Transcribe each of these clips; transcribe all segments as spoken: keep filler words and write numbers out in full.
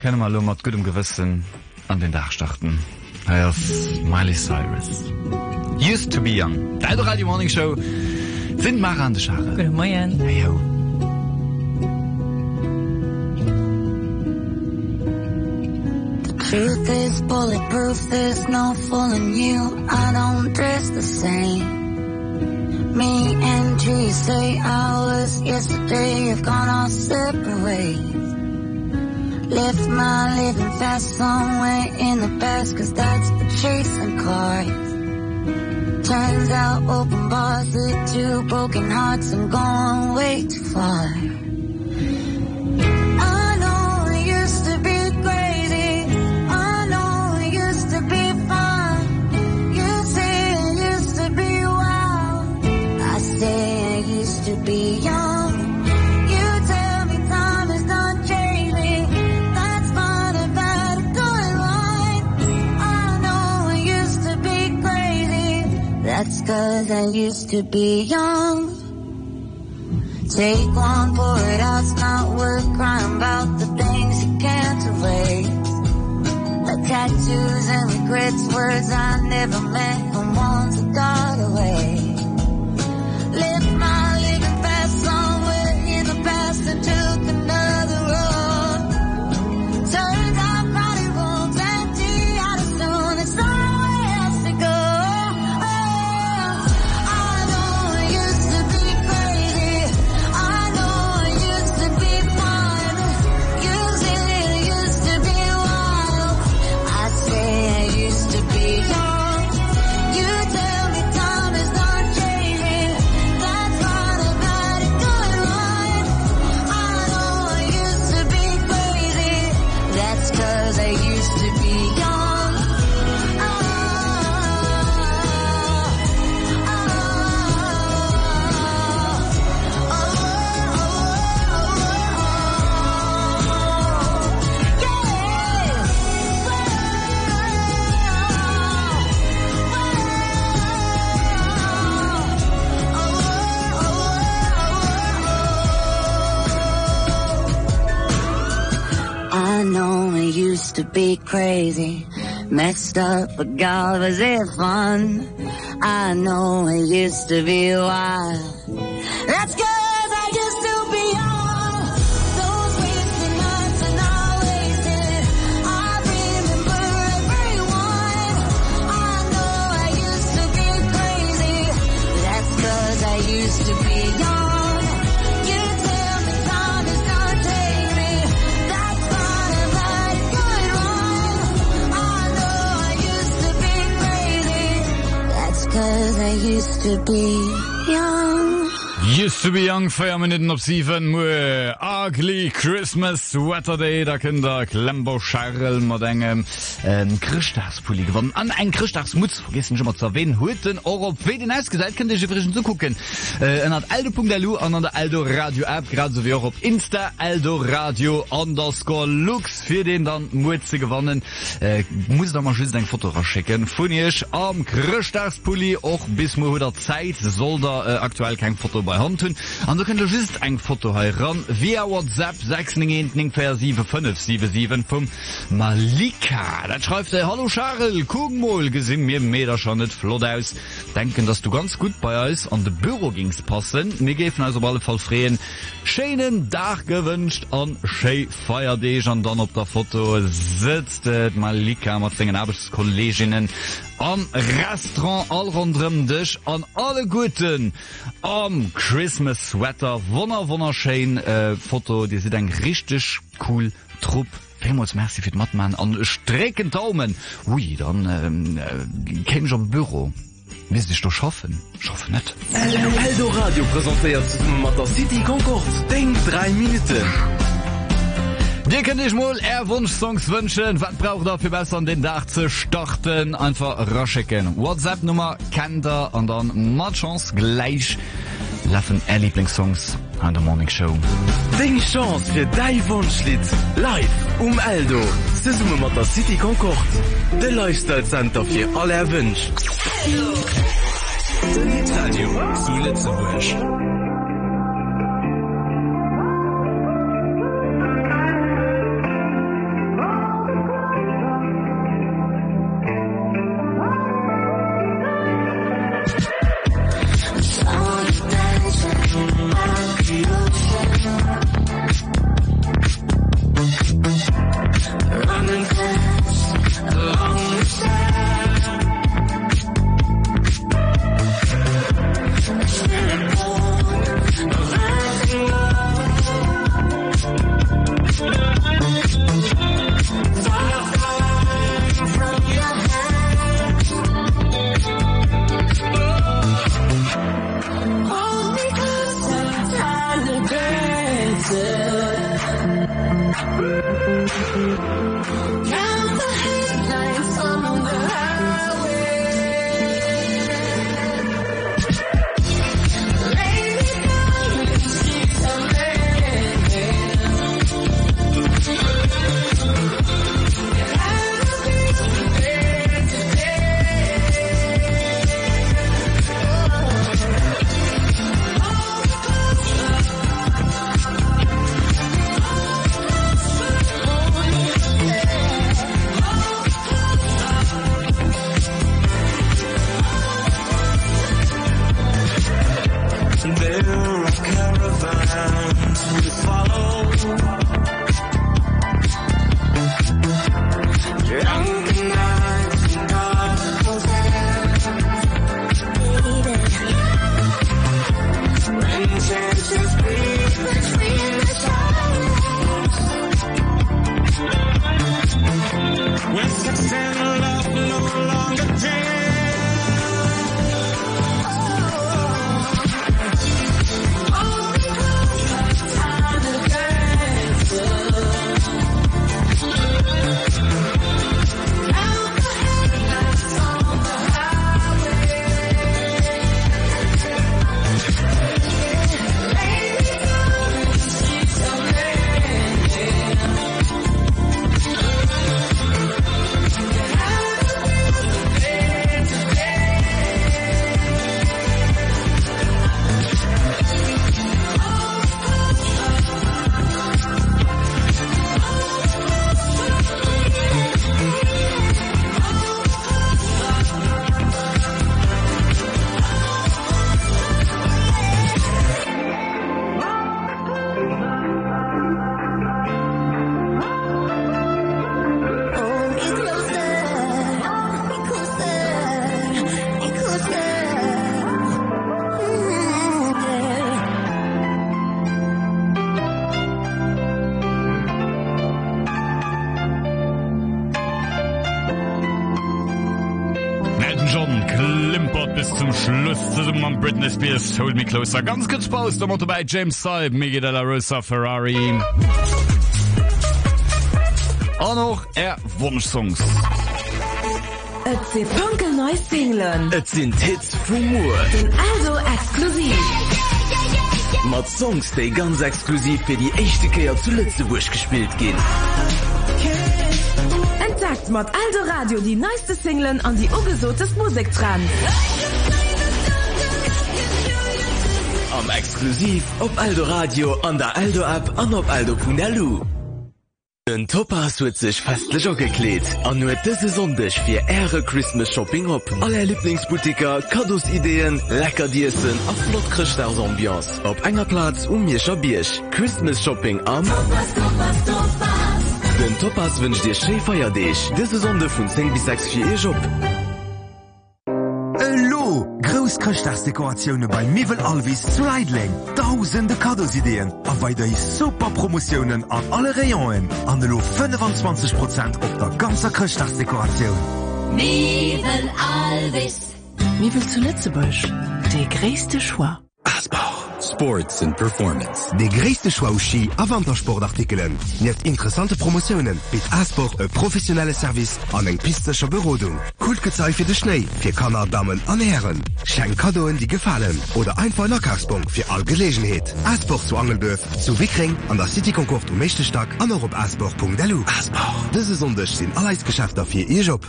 Können wir mal mit gutem Gewissen an den Tag starten. Hier ist Miley Cyrus. Used to be young. Die Aldo Radio Morning Show sind Mara an der Schare. Guten Morgen. Hey, yo. Truth is bulletproof, there's no fooling you. I don't dress the same. Me and trees say hours yesterday have gone our separate ways. Left my living fast somewhere in the past, cause that's for chasing cars. Turns out open bars lead to broken hearts and going way too far. To be young, you tell me time is not changing. That's fine about a good line. I know I used to be crazy. That's cause I used to be young. Take one, pour it out, it's not worth crying about the things you can't erase. Like tattoos and regrets, words I never meant, and ones I got away. Live my and took another road. Turns out body rooms empty out as soon as somewhere else to go. Oh, I know I used to be crazy. I know I used to be fun. Used it, used to be wild. I say I used to be young. You tell me time is not changing. That's not about a good line. That's cause I used to be young. Oh, oh, oh, oh, I know it used to be crazy, messed up, but God, was it fun? I know it used to be wild. That's cause I used to be young. Those wasted nights are not wasted. I remember everyone. I know I used to be crazy. That's cause I used to be young. Cause I used to be young. Used to be young, vier Minuten auf sieben, Mue, ugly Christmas Sweater Day, da können da Klembo Scharrel mit einem ähm, Christachspulli gewonnen. An ein Christachsmutz, vergessen schon mal zu erwähnen, heute Euro, wie den ausgesagt, könnt ihr schon frisch zugucken. Äh, an aldo punkt l u, an der Aldo Radio App, gerade so wie auch auf Insta, Aldo Radio underscore Lux, für den dann Mutze gewonnen. Äh, muss da mal schließlich ein Foto rausschicken. Von ihr am Christachspulli, auch bis mir der Zeit, soll da äh, aktuell kein Foto bei Hand tun. Und du könnt just ein Foto heran via WhatsApp sechs neun neun vier sieben fünf sieben sieben vom Malika. Da schreibt er, hallo Charles, guck mal, gesehen mir Meter schon nicht flott aus. Denken, dass du ganz gut bei uns an de Büro gingst passen. Mir geben also auf alle Fall freien schönen Tag gewünscht an schön Feiertag. Und dann auf der Foto sitzt äh, Malika mit seinen Arbeitskolleginnen am Restaurant all rundrum dich an alle Guten am Christmas Sweater. Wunder, wunderschön äh, Foto, die sieht ein richtig cool Trupp. Vielmals merci für den Mattmann an Strecken Daumen. Ui, dann ähm, äh, käme ich am Büro. Willst du doch schaffen? Schaffen nicht. Aldo Radio präsentiert Motor City Concord. Denk drei Minuten. Dir könnt ich mal Erwunsch-Songs wünschen. Was braucht ihr für besser an den Tag zu starten? Einfach rausschicken. WhatsApp-Nummer kennt ihr und dann mal Chance gleich laufen eure Lieblingssongs an der Morning Show. Denk Chance für dein Wunschlied. Live um Aldo. Zusammen mit der City Concord. Der Lifestyle Center für alle Erwünsche. Radio zu Lützeburg. Count the headlights on the highway. Lay me down in the streets of Britney Spears, Hold Me Closer. Ganz kurz Pause, der Motto bei James Saib, Miguel de la Rosa, Ferrari. Und noch er Wunschsongs. Et sind Punkel neu Singlen. Et sind Hits vom Moor. Den Aldo exklusiv. Mit Songs, die ganz exklusiv für die echte Kehr zu Lützeburg gespielt gehen. Entdeckt mit Aldo Radio die neueste Singlen an die ungesuchtes Musiktrend. Am exklusiv op Aldo Radio an der Aldo App an op Aldo punkt lu. Den Topaz huet sich festlich gekleet an nur diese Sonntag für Ehre Christmas Shopping op. Alle Lieblingsboutiker, Kadosideen, Leckerdiessen a flott Christausambiance op enger Platz um Mirscher Birch. Christmas Shopping am Topaz, Topaz, Topaz. Den Topaz wünscht dir schön feier dich. Diese Sonde von zehn bis sechs für ihr Job. Christchtagsdekorationen bei Mivel Alvis zu Leidling. Tausende Kadosideen, a weiter super Promotionen an alle Rayonen. An de lo fünfundzwanzig Prozent auf der ganze Christchtagsdekoration. Mivel Alvis. Mivel zu Lützeburg. Die größte Schwa. Asbach. Sports and Performance. De gréste Schwauchi a Wandersportartikeln. Net interessante Promotionen bit Asbach e professionelle Service an eng pistecher Berodung. Kultgezei fir de Schnee, fir Kanner, Damen an Herren. Schenk Kadoen, die gefallen oder einfach Nachkaufspunkt fir all Gelegenheet. Asbach zu Angelböf, zu Wickring, an der Citykonkord um Mechtestag an op asbach punkt lu. Asbach. Dëse Sondech sinn alleisgeschäfter fir ihr Job.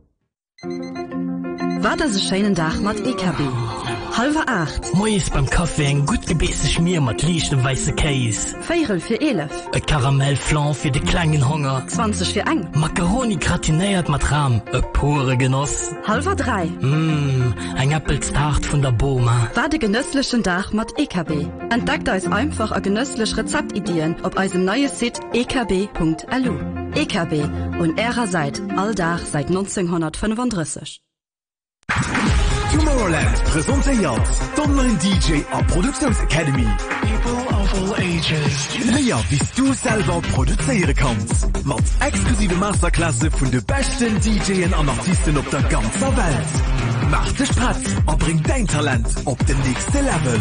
War das ein schönen Tag mit E K B? Halber acht. Mois beim Kaffee ein gut gebessenes Schmier mit leichtem weißen Käse. Feirel für elf. Ein Karamellflan für den kleinen Hunger. zwanzig für eng. Macaroni gratiniert mit Rahm. Ein pure Genuss. Halber drei. Mmm, ein Appelstart von der Boma. War der genüsslichen Tag mit E K B. Entdeckt euch einfach ein genüssliche Rezeptideen auf unserem neuen Site e k b punkt lu. E K B und ihrer Seite alldach seit neunzehnhundertfünfunddreißig. Tomorrowland präsentiert d'Online D J a Produktionsacademy. People of all ages. Ja, wie du selber produzieren kannst. Mit exklusive Masterklasse von den besten D Js und Artisten auf der ganzen Welt. Mach dich Platz und bring dein Talent auf den nächsten Level.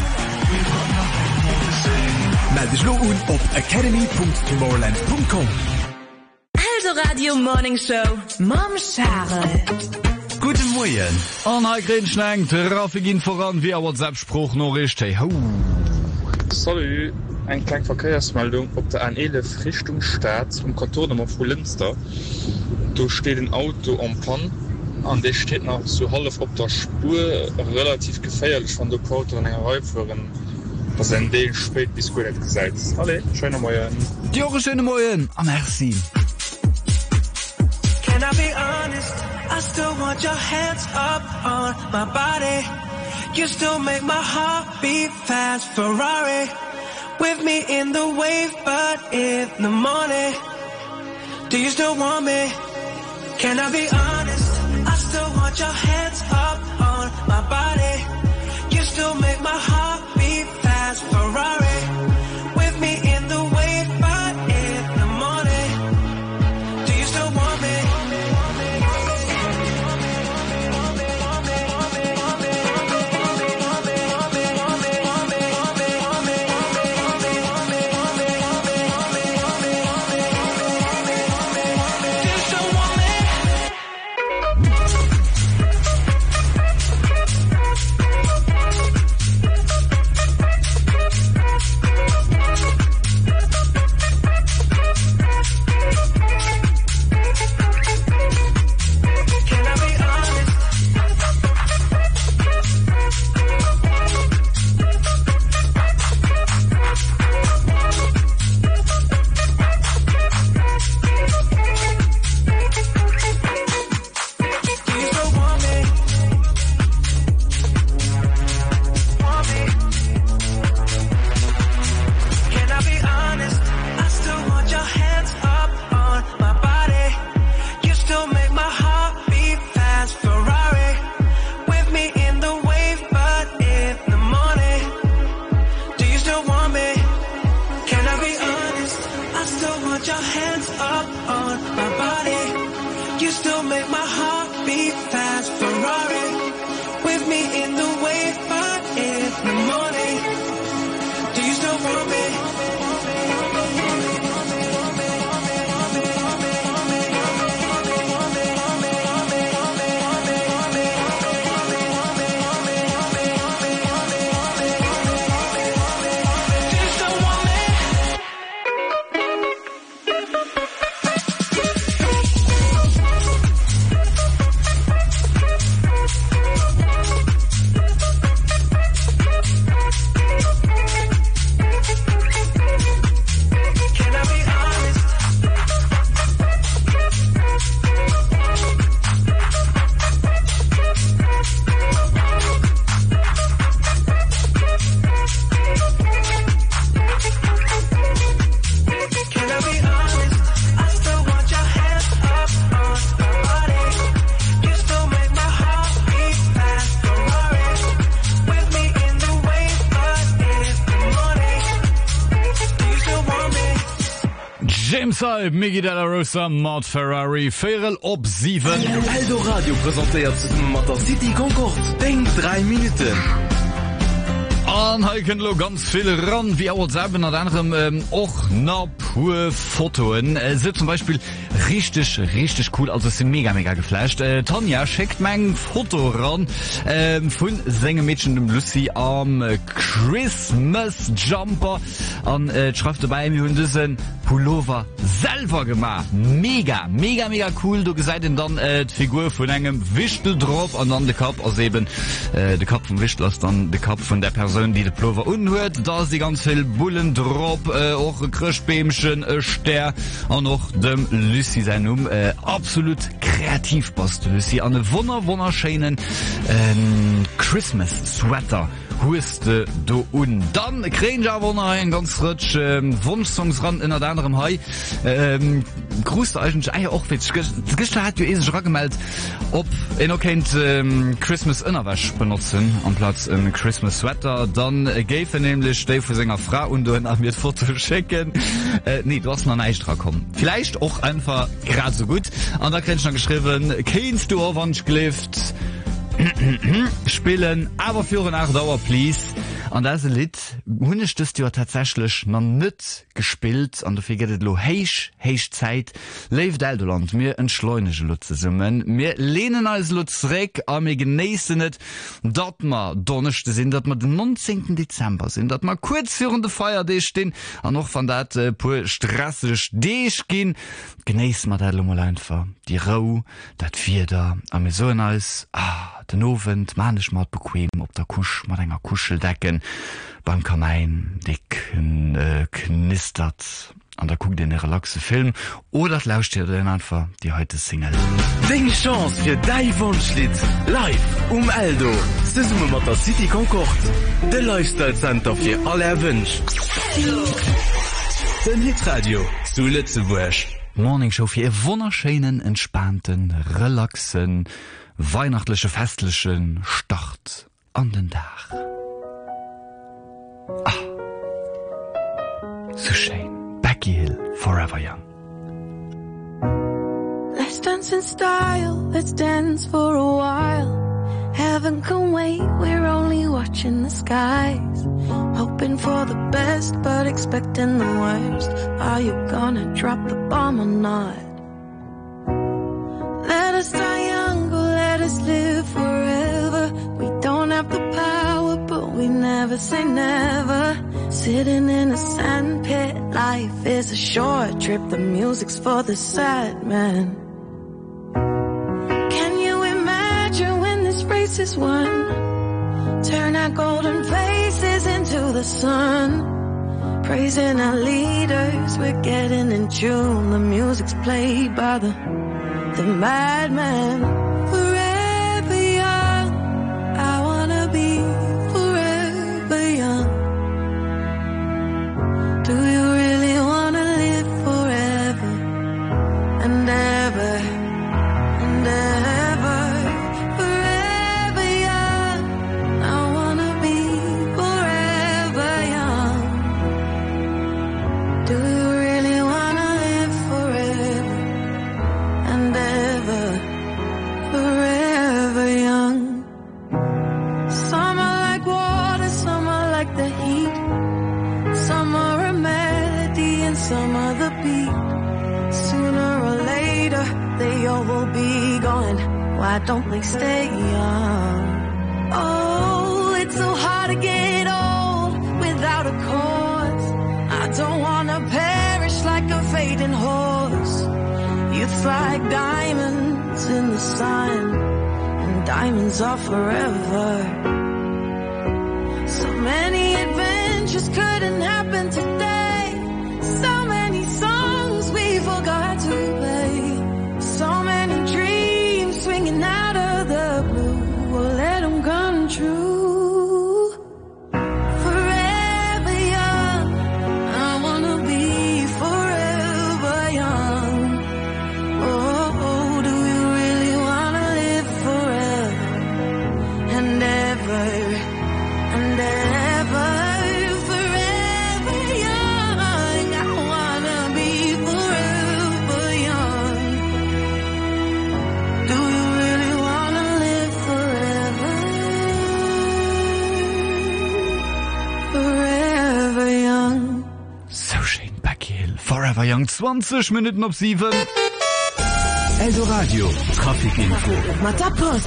Melde dich nur auf academy punkt tomorrowland punkt com. Aldo Radio Morning Show Mam Charles. Guten Morgen. An Heigrin schnenkt Rafigin voran wie a WhatsApp-Spruch noch richtig. Hau. Salut, ein kleine Verkehrsmeldung ob der N elf Richtung Stadt um Kantonnummer vor Linster. Da steht ein Auto am Pan, an der steht noch so halb auf der Spur, relativ gefährlich von der Auto in einer Reihe führen. Das ist ein Teil spät bis gut gesagt. Alle, schönen Morgen. Ja, schönen Morgen. Ah, merci. Can I be honest? I still want your hands up on my body. You still make my heart beat fast. Ferrari with me in the wave, but in the morning. Do you still want me? Can I be honest? I still want your hands up on my body. You still make my heart beat fast. Ferrari with me in the wave, but in the morning. Do you still want me? Migi della Rosa, Matt Ferrari, Ferrell op sieben. Aldo Radio präsentiert Motor City Concord. Denk drei Minuten. An heiken lo ganz viele ran wie WhatsApp an anderem ähm, och na pure Fotoen äh, sind zum Beispiel richtig richtig cool, also sind mega mega geflasht. äh, Tanja schickt mein Foto ran äh, von Sängemädchen dem Lucy am äh, Christmas Jumper an äh, schreibt dabei mir und diesen Pullover selber gemacht, mega mega mega cool. Du gesagt denn dann äh, die Figur von einem Wichtel drauf und dann der Kopf aus eben äh, der Kopf vom Wichtel ist dann der Kopf von der Person, die de Plover unhört. Da ist die ganz viel Bullen drauf, äh, auch Krischbämchen, äh, Ster und noch dem Lucy sein um äh, absolut kreativ passt Lucy an eine wunder wunderschönen ähm, Christmas Sweater huste do un dann kriegen ja wohl noch ein ganz rich ähm, Wunschsongs ran in anderem Hai ähm, grüßt eigentlich ah, auch gestern hat du eh schon gemeldet ob ihr noch kennt ähm, Christmas Innerwäsch benutzen am Platz im Christmas Sweater dann äh, gäbe nämlich Dave für Sänger Frau und du nach mir Foto schicken äh, nee du hast noch nicht dran kommen vielleicht auch einfach gerade so gut und da kriegst du noch geschrieben kennst du auf wann gelift spielen aber für nach Dauer please an das Lied hun ich das ja tatsächlich noch nicht gespielt an dafür geht es lo heisch heisch Zeit Leif Deldoland mir entschleunige Lutze summen mir lehnen als Lutzreck a mir genießen net dat ma donnerchte sind dat man den neunzehnten Dezember sind dat mal kurz führende Feier de stehen an noch von dat äh, pur strassisch dech gehen genießen man dat mal einfach die Rau dat vier da am mir so als ah den Ofen manisch mal bequem op der Kusch mat enger Kuschel decken beim Kamein dick äh, knistert an der guckt den relaxe Film oder dat lauscht ihr den einfach die heute Single Ding Chance fir dei Wunschlied live um Aldo se summe mat der City Concord de Lifestyle Center fir alle erwünscht Den Hitradio zu Lützeburg Morning Show fir e wunderschönen entspannten relaxen weihnachtliche festlichen Start an den Tag. Ah, so schön. Becky Hill, Forever Young. Let's dance in style, let's dance for a while. Heaven can wait, we're only watching the skies. Hoping for the best, but expecting the worst. Are you gonna drop the bomb or not? Let us die young, but let us live forever. We don't have the power, but we never say never. Sitting in a sandpit, life is a short trip. The music's for the sad man. Can you imagine when this race is won? Turn our golden faces into the sun. Praising our leaders, we're getting in tune. The music's played by the the madman. Forever young, I wanna be forever young. Do you really wanna live forever and ever and ever? Forever young, I wanna be forever young. Do you really wanna live forever and ever, forever young? Some are like water, some are like the heat. Some are a melody and some are the beat. Sooner or later, they all will be gone. Why don't they stay young? Oh, it's so hard to get old without a cause. I don't wanna perish like a fading horse. Youth's like diamonds in the sun, and diamonds are forever. So many adventures couldn't happen today. So many songs we forgot to play. So many dreams swinging out of the blue. We'll let them come true. Forever young, I wanna be forever young. Oh, oh, do you really wanna live forever and ever and ever? Forever young, I wanna be forever young. Do you really wanna live forever? Forever young. So schön, Becky Hill, Forever Young, zwanzig Minuten ob sieben. Eldoradio, Trafikinfo. Matapos.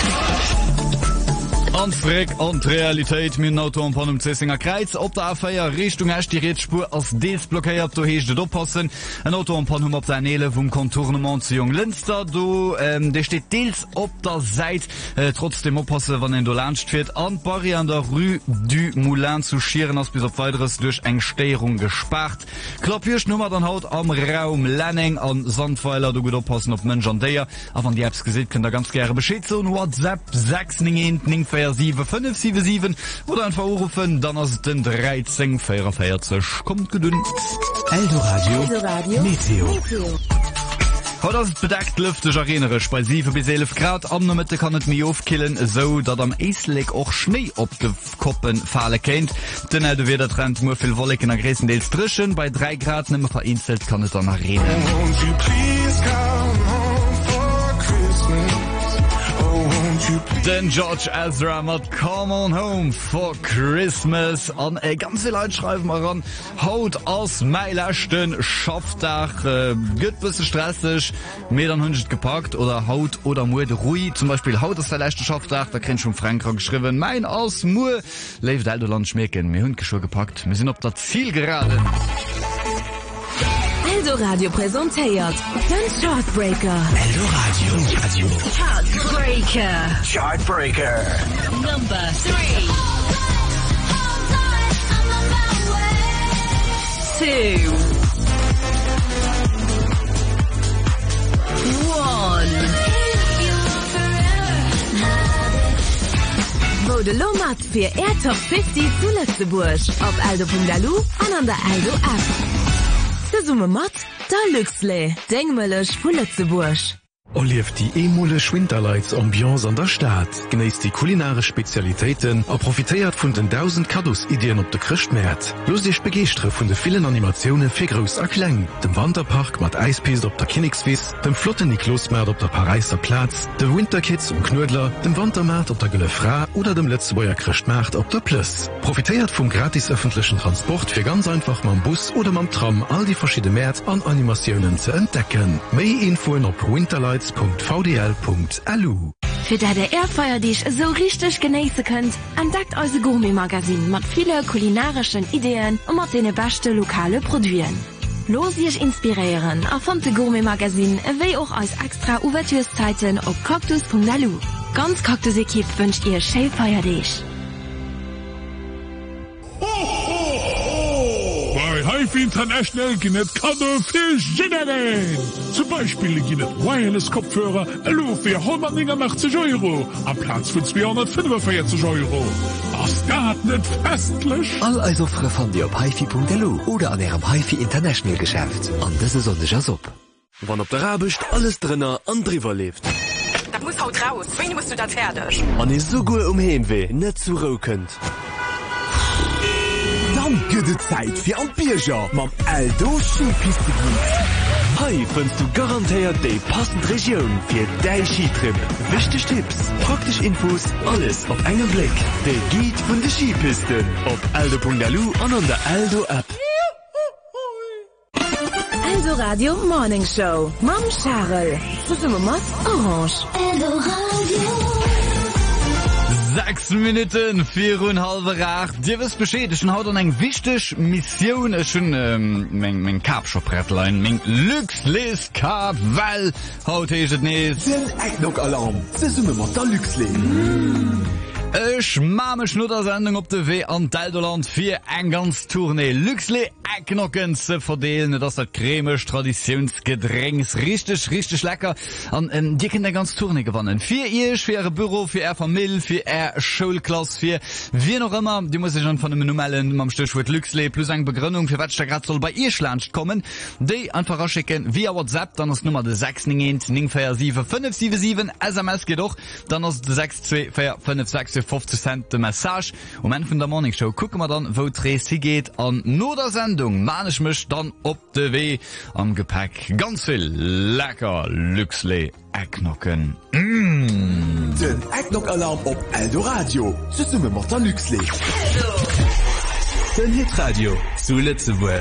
Anfreg an Realität mit Auto an Pan um Zessinger Kreuz op der A vier Richtung Esch die Rätspur als Deels blockiert, du hecht het oppassen. Ein Auto an Pan op der Nele vum Kontournement zu Jung Linster, du ähm, der steht Deels op der Seite, äh, trotzdem oppasse, wann en du lernst wird an Barry an der Rue du Moulin zu schieren, als bis op weiteres durch eng Steierung gespart. Klappiersch Nummer dann haut am Raum Lenning an Sandpfeiler, du gut oppassen op Mensch an der, aber an die Apps gesehen könnt ihr ganz gerne Bescheid so WhatsApp sechs sieben fünf sieben sieben oder einfach rufen, dann ist den dreizehn vierundvierzig. Kommt gedünnt. Eldoradio, Eldoradio. Meteo. Meteo. Haut das bedeckt lüftig erinnerech bei sieben bis elf Grad am Mitte kann es mir aufkillen, so dass am Eisleg auch Schnee auf die Koppen fallen kennt. Denn äh, du wieder Trend nur viel Wolken an größtenteils drischen, bei drei Grad nimmer vereinzelt kann es dann noch regnen. Won't you please come home for Christmas? Oh, won't you please Den George Ezra mat Come on Home for Christmas an e ganze Leiit schreiben mar an haut ass meilächten Schaffdach äh, gëtt bisse stressig mé an hunnet gepackt oder haut oder Mude Rui zum Beispiel haut ass derlächte Schaffdach, da kennt schon Frankreich geschrieben mein ass Mu leif Eldoland schmecken mir hunn geschwo gepackt mir sinn op der Ziel geraden. Eldo Radio präsentiert den Chartbreaker. Eldo Radio. Radio. Chartbreaker. Chartbreaker. Number three. Two. One. Wo de Lomat für Air Top fünfzig zu Lützeburg auf Eldo Punkt L U und an der Eldo App. De Summe mat, da Lüxle, Dengmëlech vu Lützeburg. Olief die emule Schwinterleits Ambiance an der Stadt, genießt die kulinare Spezialitäten, er profitiert von den tausend Kados-Ideen op der Christmärt. Los dich begeistere von den vielen Animationen für groß Erklang, dem Wanderpark mit Eispies op der Königswiss, dem flotten Niklosmärt op der Pariser Platz, dem Winterkids und Knödler, dem Wandermarkt op der Gülefra oder dem Letzteburger Christmärt op der Plus. Profitiert vom gratis öffentlichen Transport für ganz einfach mit dem Bus oder mit dem Tram all die verschiedenen Märkte an Animationen zu entdecken. Mehr Infos auf Winterlights punkt v d l punkt l u. Für da der Airfeuer dich so richtig genießen könnt, entdeckt unser Gourmet-Magazin mit vielen kulinarischen Ideen und mit den besten lokalen Produkten. Los dich inspirieren, erfand das Gourmet-Magazin wie auch als extra Ouvertürszeiten auf kaktus punkt l u. Ganz Kaktus-Equipe wünscht ihr schön Feuer dich. Bei Hive International gibt Kado für Generell. Zum Beispiel gibt es Wireless-Kopfhörer für hundertachtzig Euro am Platz für zweihundertfünfundvierzig Euro. Das geht nicht festlich. All also Offre von dir auf hifi punkt l u oder an ihrem Hive International Geschäft. Und das ist unser Job. Wann op der Rabicht alles drinnner an drüber lebt. Da muss haut raus. Wen musst du das fertig? An is so gut umheimweh, nicht zu rauchend. Dann gibt es Zeit für ein Bierger mit Eldo Skipiste. Hi, findest du garantiert die passende Region für dein Skitrip. Wichtige Tipps, praktische Infos, alles auf einen Blick. Der Guide von der Skipisten auf eldo punkt l u und an der Eldo App. Eldo Radio Morning Show. Mam Charles. Zusammen mit Orange. Eldo Radio. Sechs Minuten, vier und halbe acht. Dir wisst Bescheid, ich haut an eng wichtig Mission, ich schon, ähm, mein, mein Carb-Shop-Rettlein, mein Luxles-Carb, weil, haut ich es nicht. Den Ecknock-Alarm, das sind wir mit der Luxle. Mm. Ich mache mich nur der Sendung auf der W an Eldoland für ein ganz Tournee. Luxle Ecknocken zu verdienen, das ist das cremisch Traditionsgetränk. Richtig, richtig lecker. Und ähm, die können eine ganze Tournee gewonnen. Für ihr, für ihr Büro, für ihr Familie, für ihr Schulklasse, für wie noch immer. Die muss ich schon von einem normalen, mit dem Stichwort Luxle plus eine Begründung, für was da gerade soll bei ihr Schlange kommen. Die einfach rausschicken via WhatsApp, dann ist Nummer der sechs neun neun vier sieben fünf sieben sieben. S M S geht auch. Dann ist der sechs zwei vier fünf sechs fünfzig Cent de Message. Um Ende von der Morning Show gucken wir dann, wo Tracy geht. An nur der Sendung mahne ich mich dann op de W am Gepäck. Ganz viel lecker Luxle Ecknocken. Mm. Den Ecknock-Alarm op Eldo Radio. So sind wir mit der Luxle. Den Hitradio zu Lützeburg.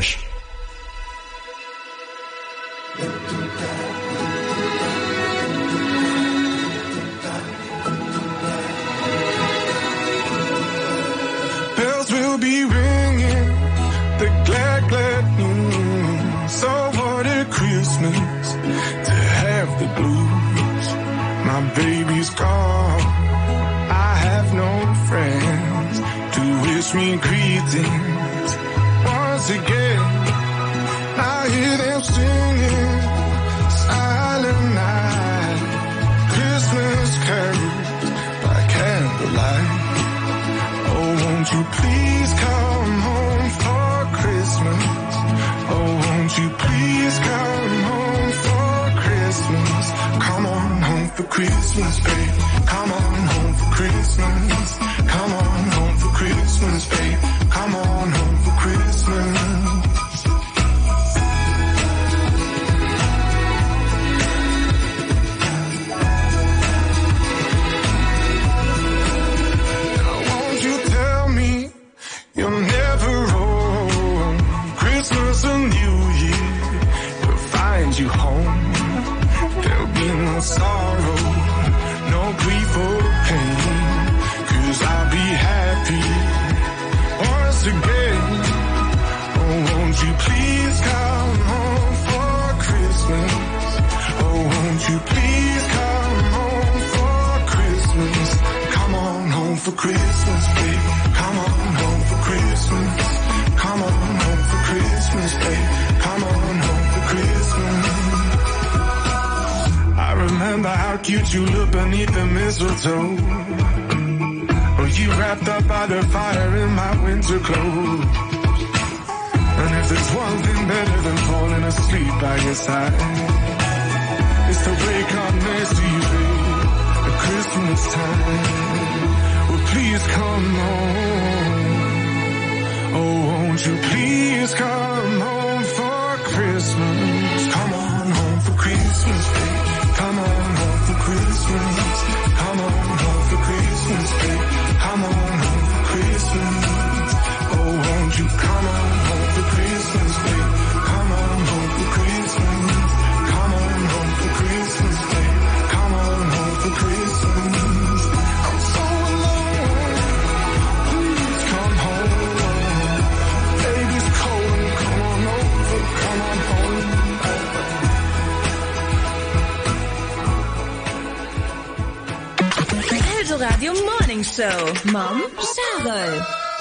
Will be ringing the glad, glad news. So what a Christmas to have the blues. My baby's gone. I have no friends to wish me greetings. Once again, I hear them singing Silent Night. Christmas carols by candlelight. Won't you please come home for Christmas? Oh, won't you please come home for Christmas? Come on home for Christmas, babe. Come on home for Christmas. Come on home for Christmas, babe. Come on home for Christmas. no sorrow, no grief or pain, 'cause I'll be happy once again. Oh, won't you please come home for Christmas? Oh, won't you please come home for Christmas? Come on home for Christmas, babe. Come on home for Christmas. Come on home for Christmas, babe. Come on home for Christmas. I remember how cute you look beneath the mistletoe. Oh, you wrapped up by the fire in my winter clothes. And if there's one thing better than falling asleep by your side, it's to wake up next to you, babe, at Christmas time. Well, please come home. Oh, won't you please come home for Christmas? Come on home for Christmas, babe. Come on home for Christmas. Come on home for Christmas, babe. Come on home for Christmas. Oh, won't you come on home for Christmas, babe? Come on home for Christmas. Come on home for Christmas, babe. Come on home for Christmas. I'm so alone. Please come home. Baby's cold. Come on over. Come on home. Eldo Radio Morning Show. Mom, Cheryl.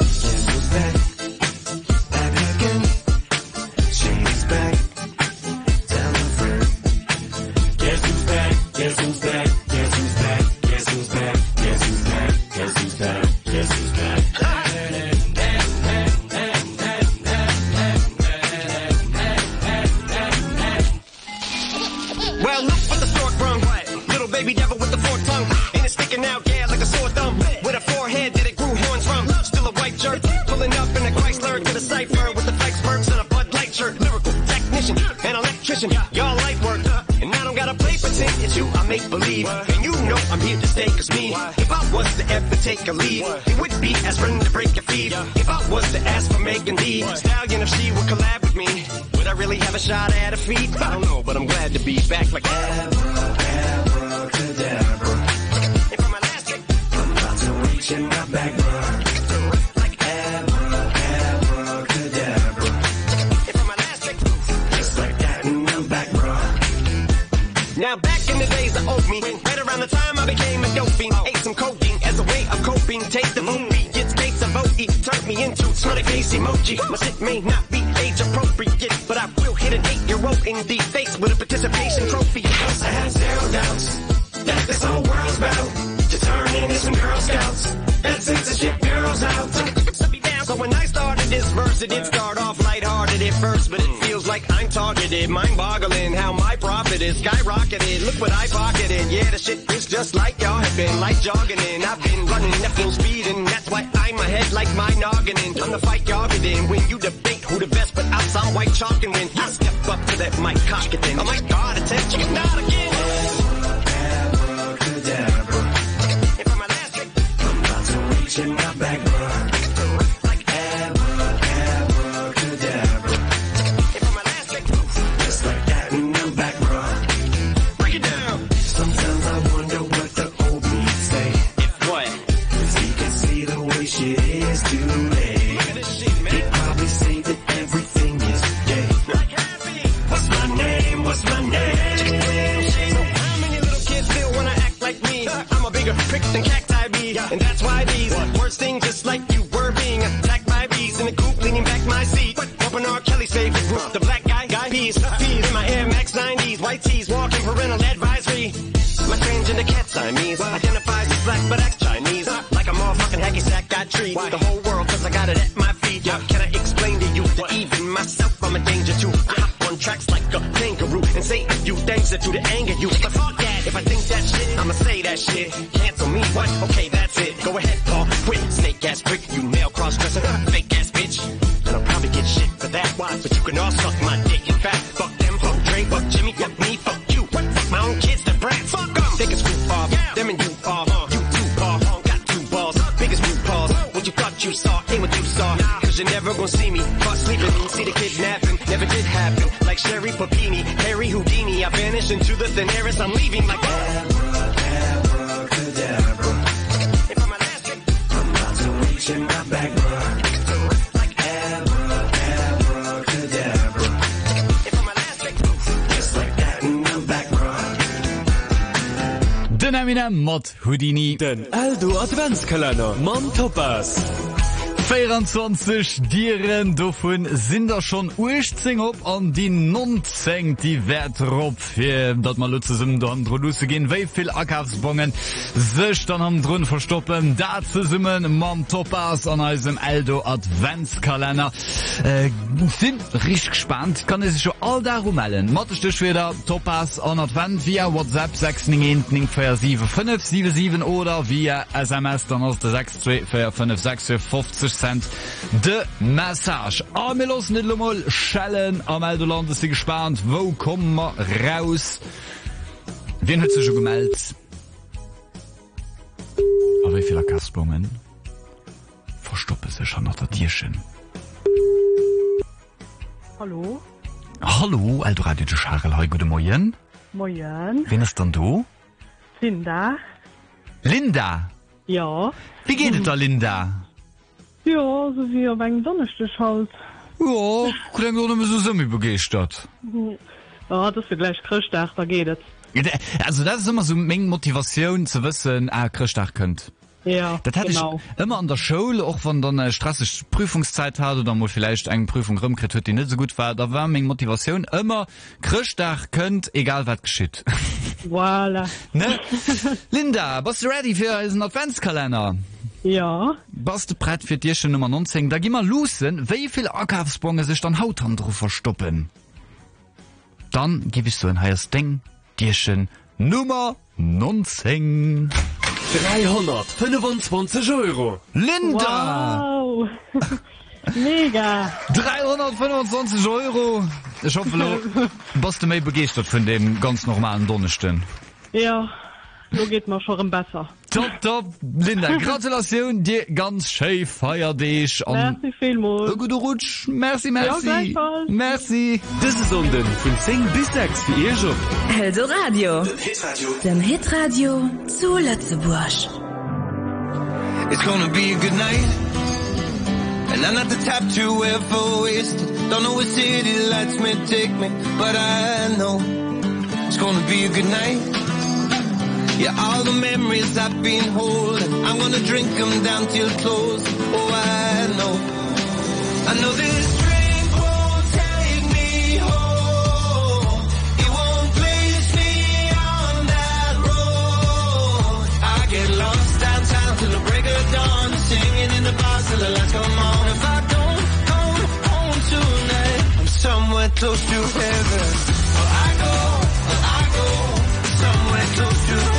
Y'all light work, and I don't gotta play pretend it's you, I make believe. And you know I'm here to stay, cause me, if I was to ever take a leave, it would be as friend to break your feet. If I was to ask for Megan Thee Stallion, if she would collab with me, would I really have a shot at her feet? I don't know, but I'm glad to be back like abracadabra. And for my last trick, I'm about to reach in my back, bro. Like abracadabra. And for my last trick, just like that, and I'm back, bro. Now back in the days of old me, right around the time I became a dope fiend, ate some codeine as a way of coping, taste the movie, it's taste of O E, turned me into smiley face emoji. My shit may not be age appropriate, but I will hit an eight-year-old in the face with a participation trophy. Cause I have zero doubts that this whole world's about to turn into some Girl Scouts that sends the shit girls out. So when I started this verse, it did start off lighthearted at first, but it feels like I'm targeted, mind-boggling how my profit is skyrocketed. Look what I pocketed, yeah, the shit is just like y'all have been, like jogging in. I've been running at full speed, and that's why I'm ahead like my noggin in. I'm the fight y'all get in when you debate who the best, but I'm some white chalk, and when I step up to that mic, cock it in. Oh my God, attention, it's not again. Abracadabra. And for my last trick, I'm about to reach in my back, bro. Than cacti be, and that's why these words sting just like you were being attacked by bees in the coop, leaning back my seat, open R. Kelly's favorite group, the black guy, guy peas, peas in my Air Max nineties, white tees, walking parental advisory. My transgender cat Siamese identifies as black but acts Chinese, like a motherfucking hacky sack. I treat the whole world cause I got it at my feet. Can I explain to you that even myself I'm a danger to? I hop on tracks like a kangaroo and say a few things that to the anger you. But fuck that, if I think that shit, I'ma say that shit. Cancel me, what? Okay, that's it. Go ahead, Paul, quit. Snake ass prick, you male cross-dresser, fake ass bitch. And I'll probably get shit for that. Why? But you can all suck my dick. In fact, fuck them, fuck Dre, fuck Jimmy, fuck me, fuck you. What? Fuck my own kids, the brats. Fuck them. They can screw off. Yeah. Them and you off. Uh, you two paw. Uh, got two balls. Biggest blue paws. What you thought you saw ain't what you saw. Nah. Cause you're never gonna see me. Caught sleeping. See the kidnapping. Never did happen. Like Sherry Papini, Harry Houdini. I vanish into the thin air as I'm leaving like abracadabra. If I'm a last trick, I'm about to reach in my back, bruh. Like abra, abracadabra. If I'm a last trick, just like that and I'm back, bruh. Den Eminem mat Houdini. Den Aldo Adventskalender Mann Topaz. vierundzwanzig Dieren davon sind da schon achtzehn op an die neunzehn die Wert op für dat mal zusammen dann Produce gehen wie viel Ackersbongen sich dann am drin verstoppen da zu summen Mam Topaz an einem Aldo Adventskalender äh, sind richtig gespannt kann es sich schon all darum melden Mattestich wieder Topaz an Advent via WhatsApp sechs sieben fünf sieben sieben oder via S M S dann aus der sechs zwei vier fünf sechs fünfzig Cent de Message. Am wir los nicht mal schellen am Eldoland ist sie gespannt. Wo kommen wir raus? Wen hat sich schon gemeldet? Aber wie viele Kasperungen? Verstoppe sich schon noch der Tierchen. Hallo? Hallo, Eldo Radio de Charles. Hi, guten Morgen. Morgen. Wen ist denn du? Linda. Linda? Ja. Wie geht es da, Linda? Ja, so wie auf einen Donnerstag halt. Ja, ich denke auch nicht mehr so semi-begeistert. Ja, das ist gleich Christtag, da geht es. Also das ist immer so meine Motivation zu wissen, ah, Christtag könnt. Ja, das hatte genau. Ich immer an der Schule, auch wenn dann eine stressige Prüfungszeit hatte, oder mal vielleicht eine Prüfung rumkriegt, die nicht so gut war, da war meine Motivation immer, Christtag könnt, egal was geschieht. Voilà. Ne? Linda, bist du ready für diesen Adventskalender? Ja. Bist du bereit für Tierchen Nummer neunzehn? Da gehen wir losen, wie viele Ackersbonge sich dann Haut haben drauf verstoppen. Dann gebe ich so ein heißes Ding. Tierchen Nummer neunzehn. dreihundertfünfundzwanzig Euro. Linda! Wow. Mega. dreihundertfünfundzwanzig Euro. Ich hoffe, du bist du mehr begeistert von dem ganz normalen Donnerstag. Ja, so geht mir schon besser. Top, top. Linda, Gratulation, dir ganz schön, feier dich. Merci vielmals. Gute Rutsch. Merci, merci. Ja, gleichfalls. Merci. Das ist unten von zehn bis sechs für ihr Job. Eldo Radio. Dem Hitradio zu Lützeburg. It's gonna be a good night. And I'm not the type to ever waste it. Don't know what city lights may take me, but I know it's gonna be a good night. Yeah, all the memories I've been holding, I'm gonna drink them down till close. Oh, I know, I know this drink won't take me home. It won't place me on that road. I get lost downtown till the break of dawn, singing in the bars till the lights come on. If I don't come home tonight, I'm somewhere close to heaven. Oh, I go, oh, I go, somewhere close to heaven.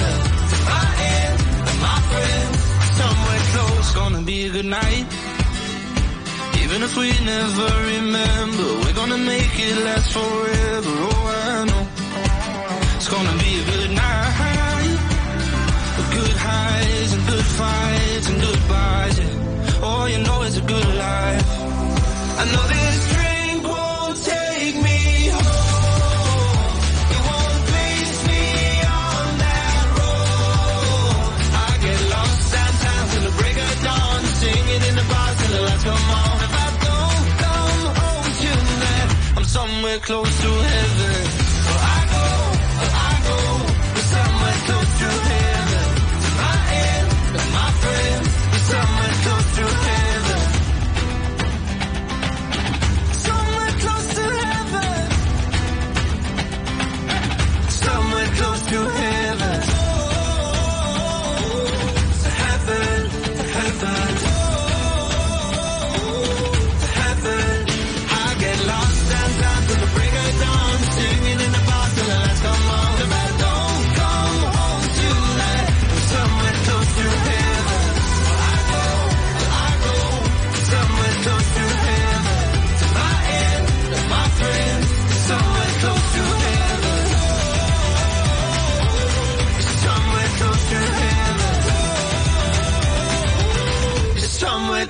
Gonna be a good night. Even if we never remember, we're gonna make it last forever. Oh, I know it's gonna be a good night. Good highs and good fights and goodbyes, yeah. Oh, you know it's a good life. I know this drink won't take me home. It won't place me on that road. I get lost downtown till the break of dawn, singing in the bars till the lights come on. If I don't come home tonight, I'm somewhere close to heaven. Oh, I go, oh, I go, somewhere close to heaven. My end, my friend, somewhere close to heaven. Somewhere close to heaven. Somewhere close to heaven. To heaven, to heaven. To heaven. I get lost downtown till the break of dawn.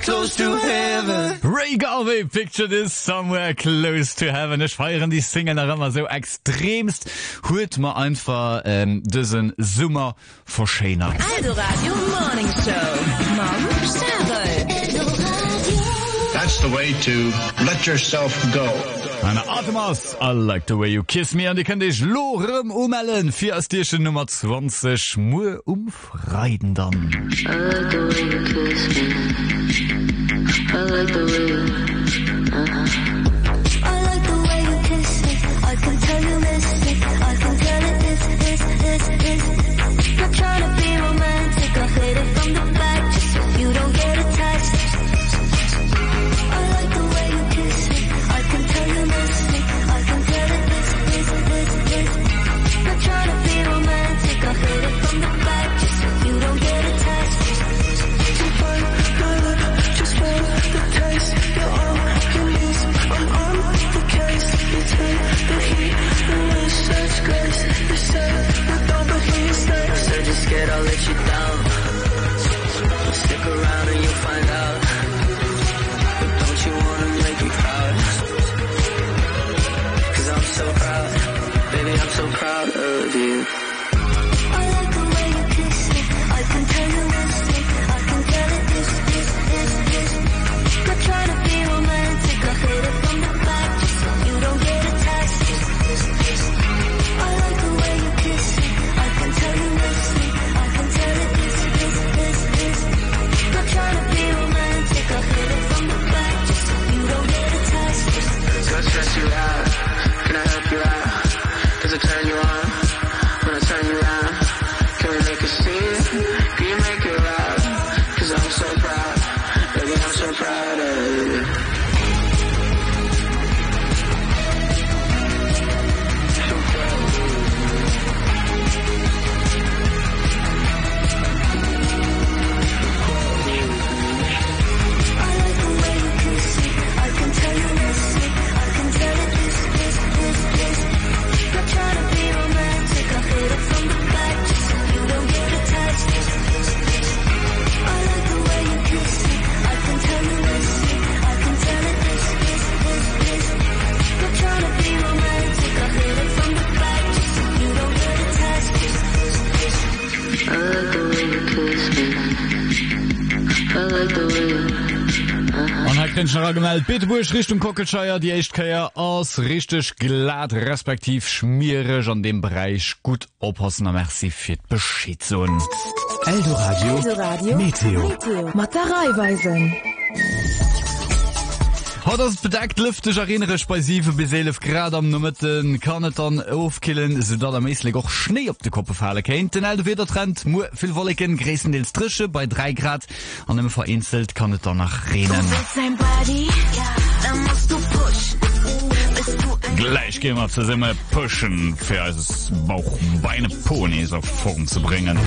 close to heaven. Ray Garvey, picture this somewhere close to heaven. Ich feiern die Single noch immer so extremst. Holt mal einfach ähm, diesen Sommer verschönert. Aldo Radio Morning Show. Mom, Cheryl. That's the way to let yourself go. Eine Atmas, I like the way you kiss me. Und die könnt ich lorem umellen. Für als Tierchen Nummer zwanzig. Mu um Freiden dann. I like the way you kiss me. I like the way you... Uh-huh. I like the way you kiss me. I can tell you miss me. I can tell it is, is, is, is. Not trying to be romantic. I hate it from the back just so you don't get attached. I like the way you kiss me. I can tell you miss me. I can tell it is, is, is, is. Not trying to be romantic. I hate it from the back just so you don't get attached. Too fun, my love, just for the taste. You're on your knees, I'm on the case. You take the heat, you lose such grace. You say you don't, but here you stay. Said you're scared I'll let you down. Stick around and you'll find out. But don't you wanna make me proud? Cause I'm so proud. Baby, I'm so proud of you. I like the way you kiss me. I can tell you miss me. I can tell it is, is, is, is. Not trying to be romantic. I hate it from the back just so you don't get attached. I like the way you kiss me. I can tell you miss me. I can tell it is, is, is, is. Not trying to be romantic. I hate it from the back just so you don't get attached. So stress you out. Can I help you out? Does it turn you on? When I turn you around, can we make a scene? Can you make it loud? Cause I'm so proud. Baby, I'm so proud of you. I like the way you kiss me. I can tell you miss me. I can tell it is, is, is, is. Not trying to be romantic. I hate it from the back just so you don't get attached. I like the way you kiss me. I can tell you miss me. I can tell it is, is, is, is. Not trying to be romantic. I hate it from the back just so you don't get attached. I like the way you kiss me. I like the way you... Uh-huh. Und hat den schon gemeldet, Bitburg Richtung Kokelscheier, die Echtkeier aus richtig glatt, respektiv schmierig an dem Bereich gut oppassen. Merci für die Bescheidung. Eldoradio. Radio Meteo. Meteo. Matereiweisen. Hat das bedeckt lüftig erinnerlich bei sieben bis elf Grad am Nummern kann es dann aufkillen, so dass am meisten auch Schnee auf die Koppe fallen kann. Den alten Wettertrend, nur viel Wolken, größtenteils Trische bei drei Grad. Und immer vereinzelt kann es dann nach regnen. Gleich gehen wir zusammen pushen, für das Bauch Beine Ponys auf Form zu bringen.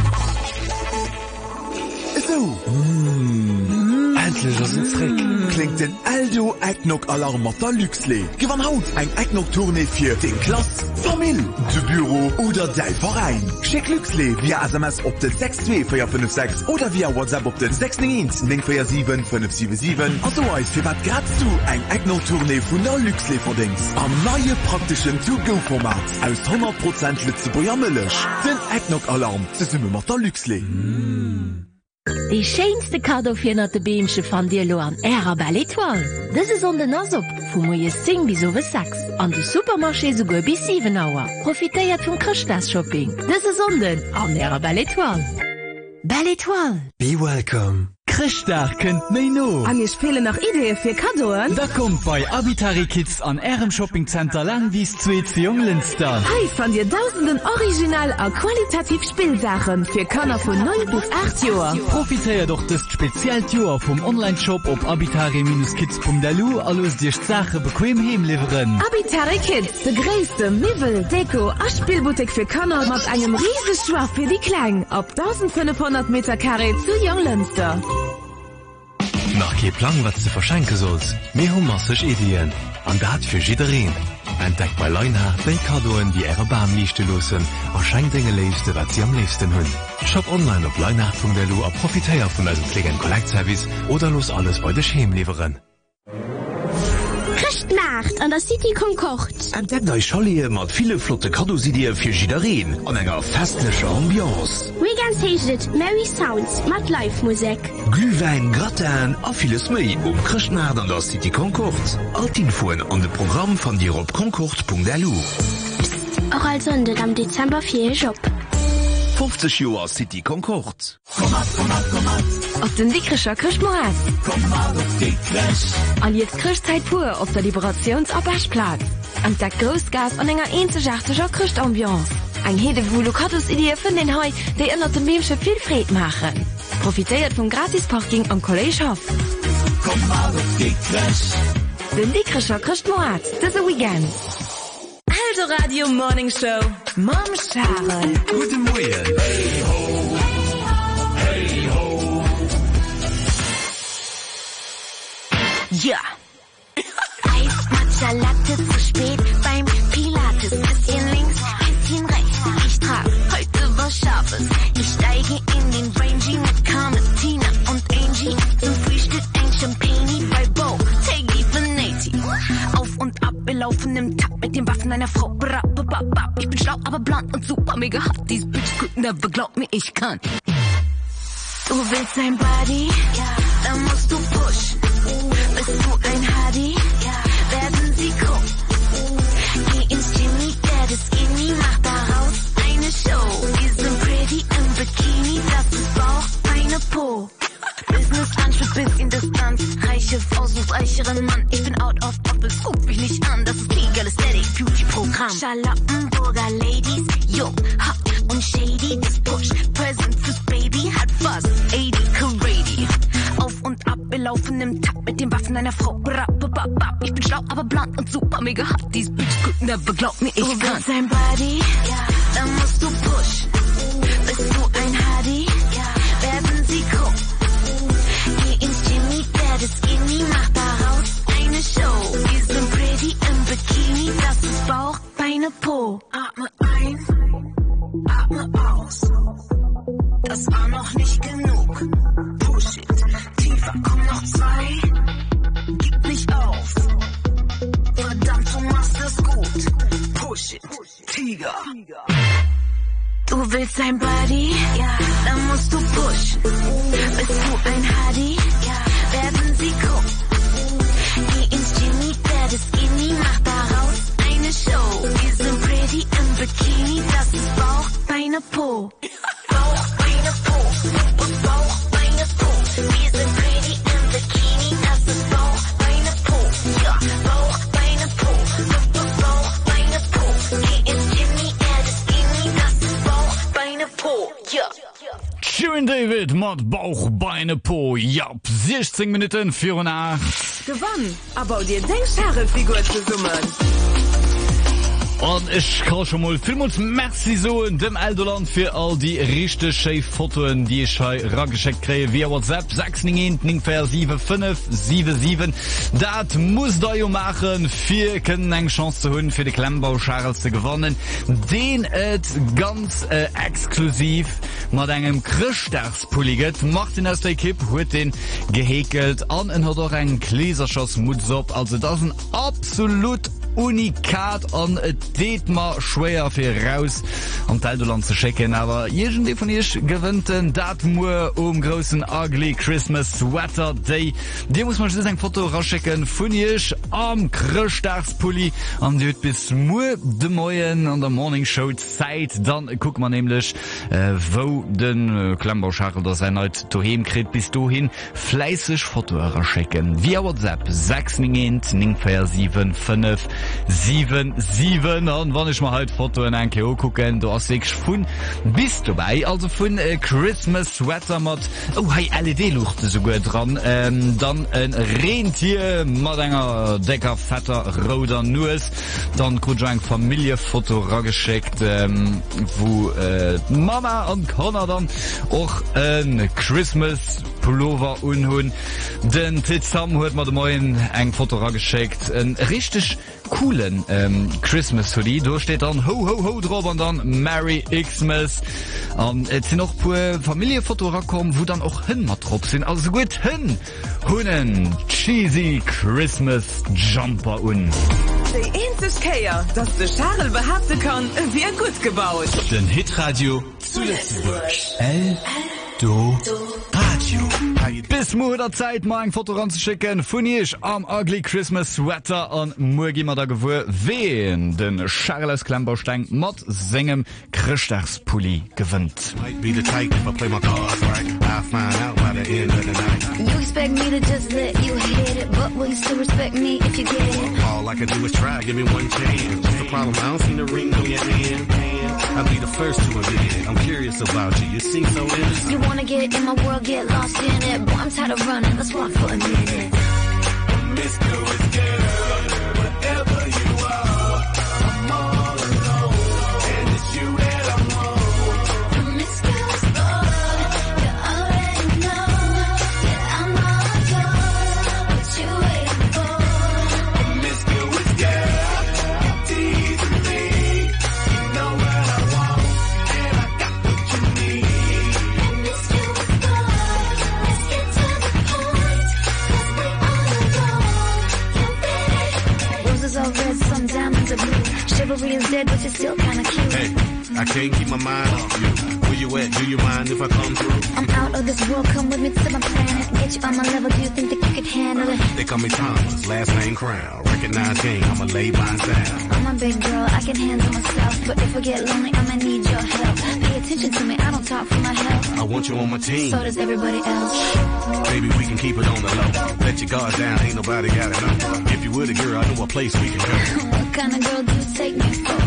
So. Mm. Endlich aus dem Trick. Klingt den Aldo Eggnog Alarm mit der Luxley. Gewann Haut ein Eggnog-Tournee für den Klasse, Familie, das Büro oder der Verein. Schick Luxley via S M S auf den sechs zwei vier fünf sechs oder via WhatsApp auf den sechs neun eins neun vier sieben fünf sieben sieben. Also als für was gratis du ein Eggnog-Tournee von der Luxley verdienst. Am neuen praktischen To-Go-Format aus hundert Prozent Lützeburger Milch. Den Eggnog Alarm zusammen mit der Luxley. Mm. Die schönste Kado für de Beamsche von dir lo an Ära Belle Etoile. Das ist an den Nasop, wo moje zehn bis over sechs. An de Supermarché sogar bis sieben Uhr. Profitiert vom Christmas-Shopping. Das ist an den an Ära Belle Etoile. Belle Etoile. Be welcome. Christach könnt mei no. An ich fehle noch Idee für Kadoen. Da kommt bei Abitari Kids an Ihrem Shoppingcenter Langwies zwei zu Junglinster. Hey, von dir tausenden original und qualitativ Spielsachen für Kinder von neun bis acht Jahren. Profitiere doch das Spezialtour vom Online-Shop auf abitari Kids punkt d l u, alles dir Sachen bequem heimliefern. Abitari Kids, der größte Möbel, Deko und Spielboutique für Kinder mit einem riesigen Schwach für die Kleinen auf eintausendfünfhundert Meter Carré zu Junglinster. Nach ke Plan wat ze verschenke solls, mé hun masseg Ideen. an dat fir jidereen. Entdeckt bei Leuna Bekadoen, die Äre Bahn lichte losen, a Schenkdinge leiste, wat sie am liefsten hunn. Shop online op leuna punkt d l a profitéier vun eurem Pflegen Collectservice oder los alles bei de Schem leveren. Nacht an der City Concord. Entdeckt euch Schollie mat viele flotte Kadosidie fir Jidereen an enger festlicher Ambiance. Weekend Stage Mary Sounds mat Live-Musik. Glühwein, Gratin a vieles méi um Christnacht an der City Concord. Altinfoen an de Programm von dir op concord punkt d l. Auch als Sonntag am Dezember vier Job. fünfzig Joer City Concord. Auf den Dickrescher Christmorat. An jetzt Christzeit pur auf der Liberations-Abbachplatz. Am Tag Großgas an enger einzigartiger Christambiance. Ein Hedewulo Katus-Idee für den Hai, der innert dem Memsche viel Fried machen. Profitiert vom Gratisparking am College Hof. Den Dickrescher Christmorat, das ist Weekend. Aldo Radio Morning Show. Mom Charles. Guten Morgen. Hey ho. Hey ho. Ja. Eis, Matcha, Latte zu spät beim Pilates. Bisschen links, bisschen rechts. Ich trag heute was Scharfes. Ich steige in den Rangy mit Carmen, Tina und Angie. Zum Frühstück ein Champagne bei Bo. Teggy Veneti. Auf und ab, wir laufen im Takt mit den Waffen einer Frau. Bra, bra, bra, bra. Ich bin schlau, aber blond und super mega hot. Dies Bitch could never glaub mir, ich kann. Du willst ein Body? Ja. Dann musst du pushen. Bist du ein Hardy? Ja. Werden sie gucken. Geh ins Jimmy, der das Skinny macht daraus eine Show. Wir sind pretty im Bikini, das ist Bauch, Beine, Po. Business Lunch für bisschen Distanz. Reiche Frau sucht reicheren Mann. Ich bin out of office, guck mich nicht an. Das ist Legal Aesthetic Beauty Programm. Charlottenburger Ladies, jung, hot und shady. Das Push, Present fürs Baby, hat fast eighty Carady. Auf und ab, wir laufen im Takt mit den Waffen einer Frau. Bra, bra, bra, bra. Ich bin schlau, aber blond und super mega hot. Dies Bitch could never glaub mir, ich du kann. Du ein Body? Ja. Dann musst du pushen. Bist du ein Hardy? Ja. Werden sie gucken. Geh ins Jimmy, der das Skinny macht daraus eine Show. Wir sind pretty im Bikini, das ist Bauch, Beine, Po. Atme ein, atme aus. Das war noch nicht genug. Push it, tiefer, komm noch zwei. Gib nicht auf. Verdammt, du machst es gut. Push it, Tiger. Du willst ein Buddy? Ja. Dann musst du pushen. Bist du ein Hardy? Ja. Werden sie gucken. Geh ins Jimmy, der das Skinny macht daraus eine Show. Wir sind pretty im Bikini, das ist Bauch, Beine, Po. Bauch, Beine, Po. Und Bauch, Beine, Po. Wir sind pretty im Bikini, das ist Bauch, Beine, Po. Ja, Bauch, Beine, Po. Bauch, Beine, Po. Geh ins Jimmy, der das Skinny, das ist Bauch, Beine, Po. Ja. Shirin David mat Bauch, Beine, Po. Ja, sechzehn Minuten vier nach. Gewonnen, aber dir denkst Herrefigur zu summen. Und ich kann schon mal vielmals merci so in dem Eldoland für all die richtig schönen Fotos, die ich heute rangeschickt kriege via WhatsApp sechs neun neun vier sieben fünf sieben sieben. Das muss da ja machen, für können eine Chance zu haben, für die Klemmbau Charles zu gewinnen. Den ist ganz äh, exklusiv mit einem Christachspulli geht. Martin aus der Equipe hat den gehäkelt an und hat auch einen Gläserschoss Mutzop. Also das ist ein absolut Unikat an det mal schwer für raus am Teilland zu checken, aber irgendwie von ihr gewinnt dat nur um großen ugly Christmas Sweater Day. Die muss man ein Foto rausschicken von ihr am Christachspulli und wird bis nur de Morgen an der Morning Show Zeit. Dann guckt man nämlich, äh, wo den äh, Klemmbauschachel das er heute daheim kriegt, bis dahin fleißig Foto rausschicken. Via WhatsApp sechs neun neun vier sieben fünf sieben sieben. Und wenn ich mal halt Foto in ein K O gucken, du hast wirklich von bis dabei, also von äh, Christmas Sweater mit, oh hey, L E D-Luchte sogar dran, ähm, dann ein Rentier mit einer dicker, fetter, roter Nuss, dann kurz ein Familienfoto rangeschickt, ähm, wo äh, Mama und Connor dann auch ein Christmas Pullover unhun. Den Titsam huet mat de Moien eng Fotora geschickt. En richtig coolen ähm, Christmas Hoodie. Da steht dann ho ho ho drauf und dann Merry Xmas. Um, et sind noch pur Familiefotora kommen, wo dann auch hin mal drauf sind. Also gut hin. Hunnen cheesy Christmas Jumper un. Die einzige Keier, dass der Charles behaupten kann, wir gut gebaut. Den Hitradio zu Lützelburg. El Do Radio. Bis mu der Zeit mal ein Foto ranzuschicken von ich am Ugly Christmas Sweater an Murgi mal da gewur wen den Charles Klemmbaustein mat singem Christachspulli gewinnt. You expect me to just let you hit it, but will you still respect me if you get it? All I can do is try, give me one chance. What's the problem? I don't see the ring on your hand. I'll be the first to admit it. I'm curious about you. You seem so innocent. You wanna get in my world, get lost in it. Boy, I'm tired of running. Let's walk for a minute. Promiscuous girl, whatever you are, I'm all alone, and it's you that I want. Promiscuous boy, you already know that I'm all yours. What you waiting for? Promiscuous girl, teasing me. You know what I want, and I got what you need. Promiscuous boy, let's get to the point, 'cause we all alone. You ready? Roses are red, some diamonds are blue. Chivalry is dead, but you're still kinda cute. Hey, I can't keep my mind off you. Where you at? Do you mind if I come through? I'm out of this world, come with me to my planet. Get you on my level, do you think that you could handle it? They call me Thomas, last name Crown. Recognize game, I'ma lay mine down. I'm a big girl, I can handle myself. But if I get lonely, I'ma need your help. Pay attention to me, I don't talk for my health. I want you on my team. So does everybody else. Baby, we can keep it on the low. Let your guard down, ain't nobody got it know. If you were the girl, I know a place we can go. What kind of girl do you take me for?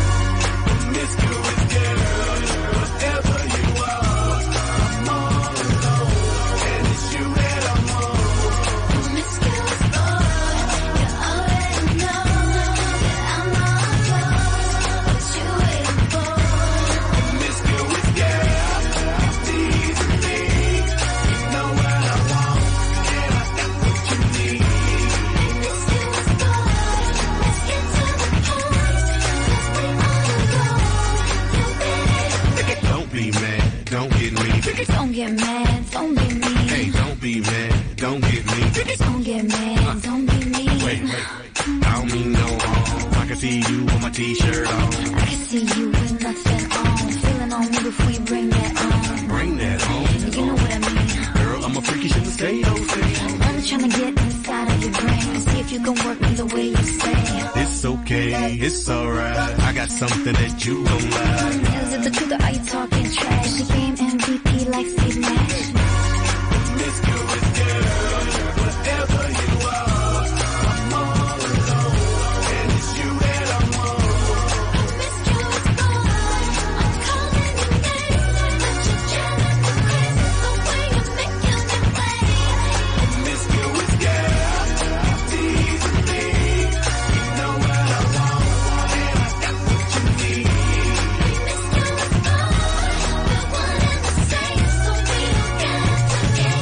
Promiscuous girl, whatever you are, I'm all alone, and it's you that I want. Promiscuous boy, you already know that I'm all yours. What you waiting for? Promiscuous girl, teasing me. You know what I want, and I got what you need. Promiscuous boy, let's get to the point, 'cause we all alone. You ready? Don't be mad, don't get me. Don't get mad, don't be mean. Hey, don't be mad, don't get me. Don't get mad, don't be mean. Wait, wait, I don't mean no harm. I can see you with my t-shirt on. I can see you with nothing on. Feeling on me before you bring that on. Bring that on. You know what I mean. Girl, I'm a freaky, shouldn't say those things. I'm trying to get inside of your brain. See if you can work me the way you say. It's okay, it's alright. I got something that you don't like. Is it the truth or are you talking trash? The game M V P like Steve Nash. Promiscuous girl, whatever you are, I'm all alone, and it's you that I want. Promiscuous boy, I'm calling your name, but you're driving me crazy the way you're making me wait. Promiscuous girl, teasing me. You know what I want, and I got what you need. Promiscuous boy, we're one and the same, so we don't get to get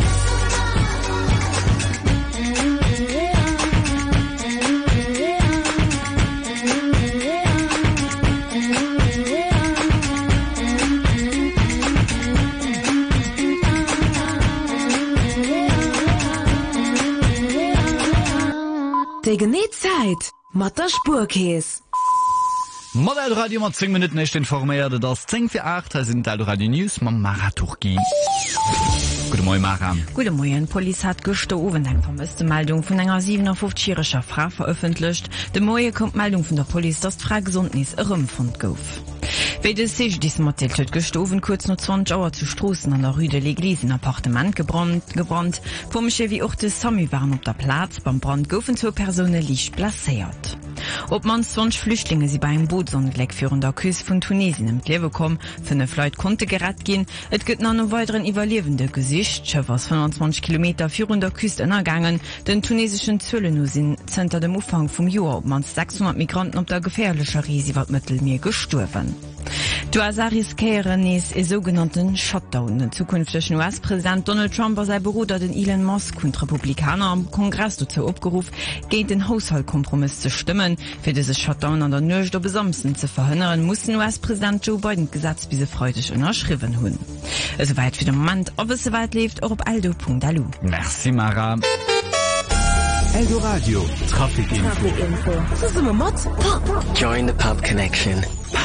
De Geneetzeit mat der Spurkäes. Model Radio mat zehn Minuten nicht informiert, das zehn für acht sind Aldo Radio News ma Maraturgi. Guten Morgen, Mara. Guten Morgen. Police hat gestoven eng vermisste Meldung von einer siebenundfünfzigjähriger Frau veröffentlicht. De Morgen kommt Meldung von der Police, dass die Frau Gesundnis rumfund gouf. Wie das sich diesem Motel hat gestoven, kurz nur zwanzig Uhr zu Straßen an der Rue de l'Église ein Appartement gebrannt, gebrannt. Komische wie auch das Sami waren auf der Platz. Beim Brand goufen zwei Personen Licht platziert. Ob man zwanzig Flüchtlinge sie bei einem Bootsunglück führen der Küste von Tunesien im Leben kommen, für eine Flight konnte gerettet gehen. Es gibt noch einen weiteren überlebenden Gesicht. Schiffers fünfundzwanzig Kilometer führen der Küste ergangen. Den tunesischen Zölle sind hinter dem Umfang vom Jahr, ob man sechshundert Migranten auf der gefährlichen Reise über das Mittelmeer gestorben. Du hast riskieren is e sogenannten Shutdown. Den zukünftigen U S-Präsident Donald Trump war sein Bruder den Elon Musk und Republikaner am Kongress dazu aufgerufen, gegen den Haushaltskompromiss zu stimmen. Für dieses Shutdown an der Nöch der Besamsen zu verhindern, muss den U S-Präsident Joe Biden Gesetz bis freudig unterschrieben haben. Soweit für den Moment, ob es soweit lebt, auch auf aldo punkt a l u. Merci, Mara. Aldo Radio, Traffic-Info. Traffic-Info. Join the Pub Connection.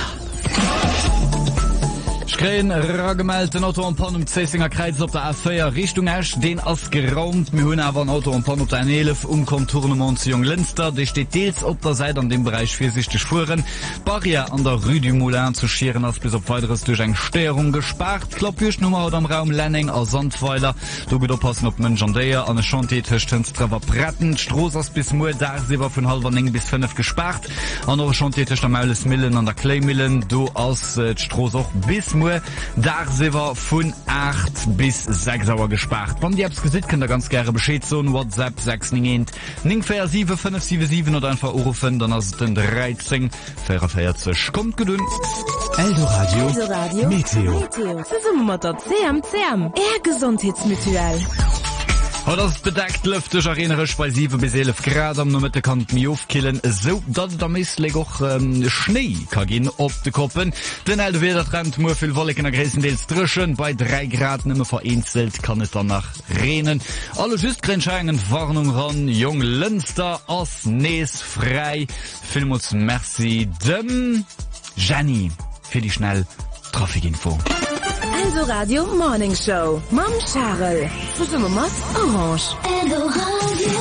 Schreien raggemelden Auto und Pan um Zesinger Kreuz auf der A vier Richtung Esch, den als geraumt. Wir haben aber ein Auto und Pan auf der N elf umkommt Tournement zu Junglinster. Der steht teils auf der Seite an dem Bereich viersichtig fuhren. Barriere an der Rue du Moulin zu scheren, als bis auf weiteres durch eine Störung gespart. Klappbüschnummer oder am Raum Lenning als Sandpfeiler. Du geht aufpassen auf Mensch an der, an der Chantier-Tisch Trevor Bretten. Strohs bis Moor, da sie war von halber Ning bis fünf gespart. An der Chantier-Tisch am Meules Millen an der Clay-Millen. Du als äh, Strohs auch bis Moor. Da sind wir von acht bis sechs Uhr gespart. Wenn ihr habt es gesehen, könnt ihr ganz gerne Bescheid sagen. WhatsApp sechs neun neun vier sieben fünf sieben sieben oder einfach rufen, dann ist es den dreizehn vierundvierzig. Kommt geduld. Aldo Radio. Aldo Radio. Meteo. Meteo. Zusammen mit der C M C M. Ihr Gesundheitsmutual. Hat das bedeckt lüftig erinnerlich bei sieben bis elf Grad am Mitte kann mir aufkillen, so dass da meistlich auch ähm, Schnee kann gehen auf die Koppen. Den alte Wettertrend nur viel Wolken in der größtenteils drischen, bei drei Grad nicht mehr vereinzelt kann es danach regnen. Alle Justgrenzscheinen Warnung ran, Jung Linster aus Nees frei. Filmus merci dem Jenny für die schnell Traffic-Info. Aldo Radio Morning Show. Mam Charles. Zusammen mit Orange. Aldo Radio.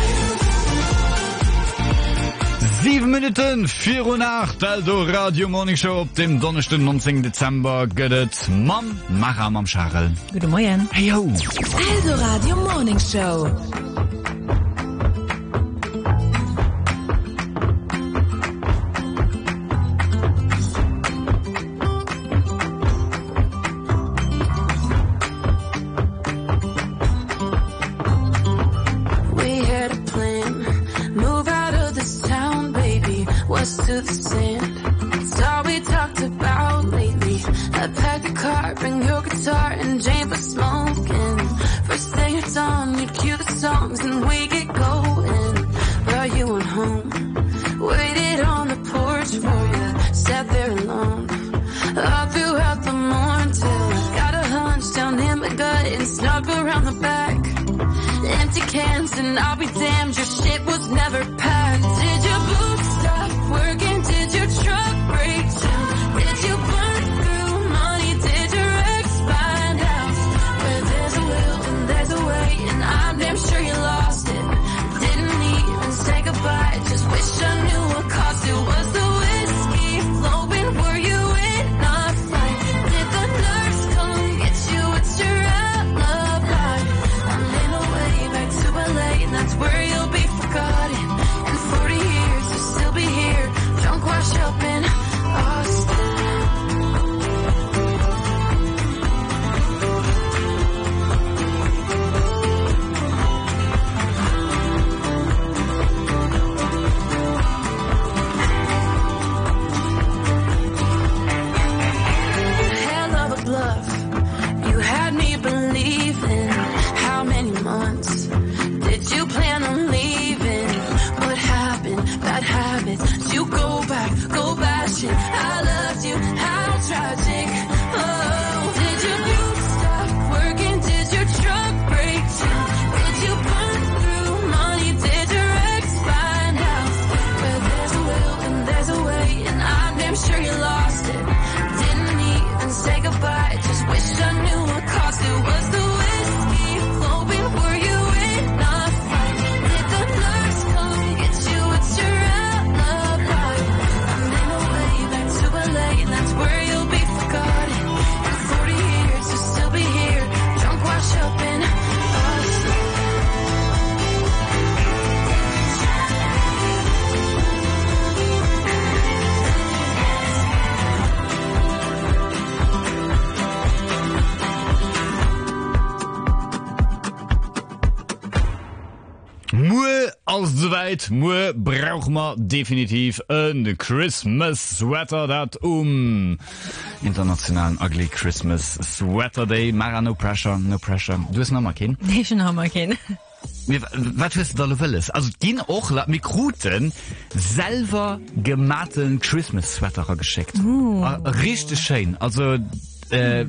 Sieben Minuten, vier Uhr Nacht, Aldo Radio Morning Show auf dem Donnerstag, neunzehnten Dezember, geht Mam, Mara, Mam Charles. Guten Morgen. Hey, yo. Aldo Radio Morning Show. To the sand. It's all we talked about lately. I packed the car, bring your guitar and Jane for smoking. First thing it's on, you'd cue the songs and we get going. But you went home, waited on the porch for you, sat there alone. All throughout the morning till I got a hunch down in my gut and snuck around the back. Empty cans and I'll be damned, your shit was never packed. Did your boots stop working? Did your truck break down? Did you burn through money? Did your ex buy a house? Where there's a will and there's a way, and I'm damn sure you lost it. Didn't even say goodbye, just wish I knew what cost it. Was the whiskey flowing? Were you in a fight? Did the nurse come get you? It's your alibi. I'm in a way back to L A, and that's where you'll be forgotten. And forty aus soweit mu brauch ma definitiv een Christmas Sweater dat um internationalen ugly Christmas Sweater Day Mara no pressure no pressure du noch mal kennen nee, schon noch mal kennen wat da willst also gehen auch Mikruten selber gemachten Christmas Sweaterer geschickt uh. richtig schön also äh,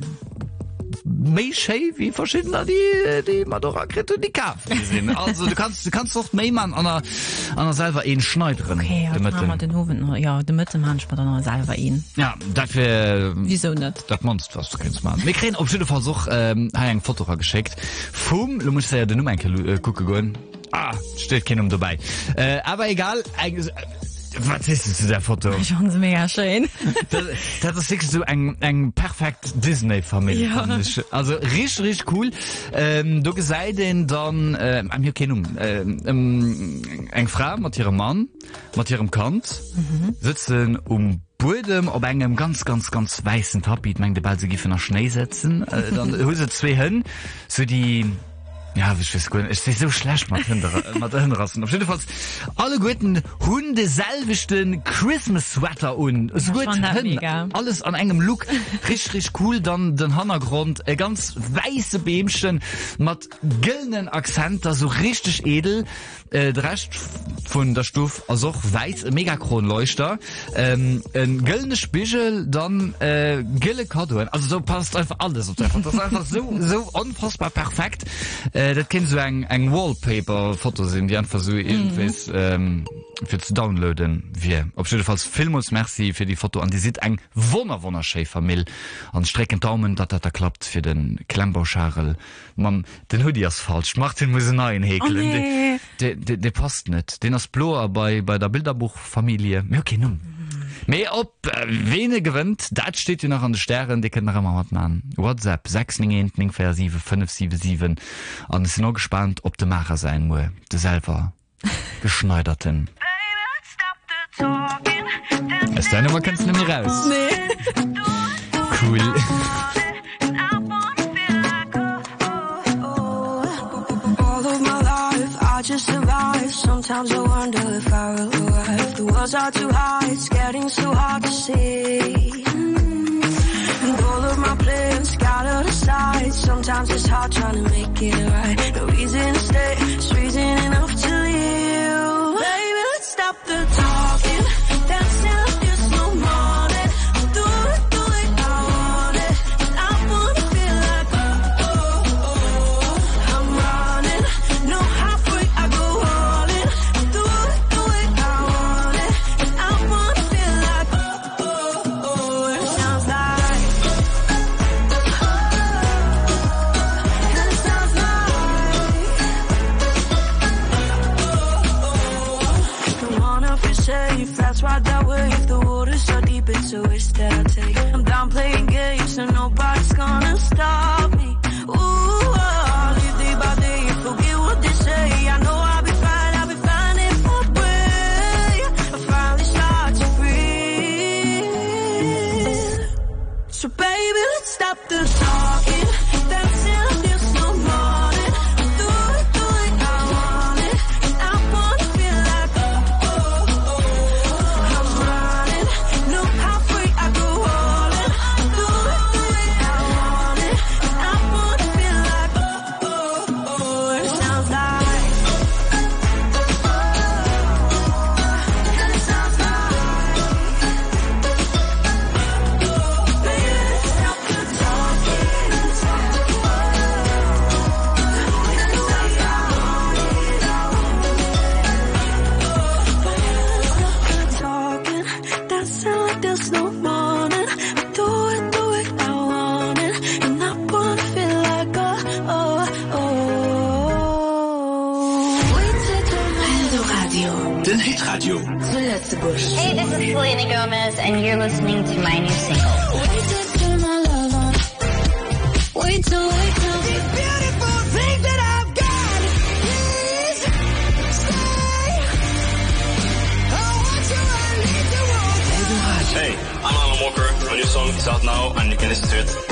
méi schei wie verschiedener die die Madorakrit und die Kaf also du kannst du kannst doch méi man an der an der selber een schneideren okay, ja, den Hoven ja de Mitte man selber ihn ja dafür wieso net dat monst was du kennst man wir kriegen op Versuch ähm, ein Foto geschickt Fum du musst ja den Nummer äh, gucke go ah steht kein um dabei äh, aber egal eigentlich was ist zu der Foto schon mega schön das, das ist so ein, ein perfekt Disney-Familie ja. Also richtig richtig cool ähm, du sei denn dann ähm, ähm, ein Frau mit ihrem Mann mit ihrem Kant mhm. sitzen um Boden ob engem ganz ganz ganz weißen Tapit mein bald sie nach Schnee setzen äh, dann hose zwei hin so die ja ich weiß gut ich so schlecht mal hinrassen auf jeden Fall alle guten Hunde selwichten Christmas Sweater und so gut alles an engem Look richtig richtig cool dann den Hintergrund ein ganz weiße Bämchen mit gülden Akzenter so richtig edel äh, der Rest von der Stufe also auch weiß mega Kronleuchter ähm, ein güldenes Spiegel dann äh, gille Karton also so passt einfach alles das ist einfach so so unfassbar perfekt äh, dat kind so eng eng Wallpaper-Foto sind die einfach so irgendwas mm. ähm, für zu downloaden wie op falls Filmus Merci für die Foto an die sieht eng Wonner Wonner Schäfermill an Strecken Daumen dat dat da klappt für den Klemmbauscharel man den Hoodie ist falsch macht den muss neuen häkeln oh, nee. de, de, de, de passt net den as Bloer bei bei der Bilderbuchfamilie okay nun Me op äh, wene gewinnt dat steht ihr noch an de Sternen die können immer hat an WhatsApp sechs sieben fünf sieben sieben an sind noch gespannt ob de Macher sein mu de selber geschneiderten ist deine kannst du mir raus nee. Cool just survive sometimes I wonder if I will arrive the walls are too high it's getting so hard to see mm. and all of my plans scattered aside sometimes it's hard trying to make it right no reason to stay it's reason enough to leave baby let's stop the talking that's it there's no morning do it do it I want it I wanna feel like oh oh oh I'm running no halfway I go all in do it do it I want it I wanna feel like oh oh oh it sounds like oh it sounds like don't wanna feel safe that's why that way if the water's so deep it's a risk that I take I'm down playing games so nobody's gonna stop me ooh oh, live day by day forget what they say I know I'll be fine I'll be fine if I break I finally start to breathe so baby let's stop the talking that's it there's no morning do it do it I want it I wanna feel like oh oh oh I'm running no halfway I go all in do it do it I want it I wanna feel like oh oh oh it sounds like it sounds like baby let's stop the talking it sounds like talking that sound like there's no morning do it do it I want it and I wanna feel like oh oh oh Aldo Radio Den Hitradio zuletzt Busch Hey, this is Selena Gomez and you're listening to my new single. wait till turn my love on wait till wait till these beautiful things that I've got please stay I want you I need you want you Hey, I'm Alan Walker. My new song is out now and you can listen to it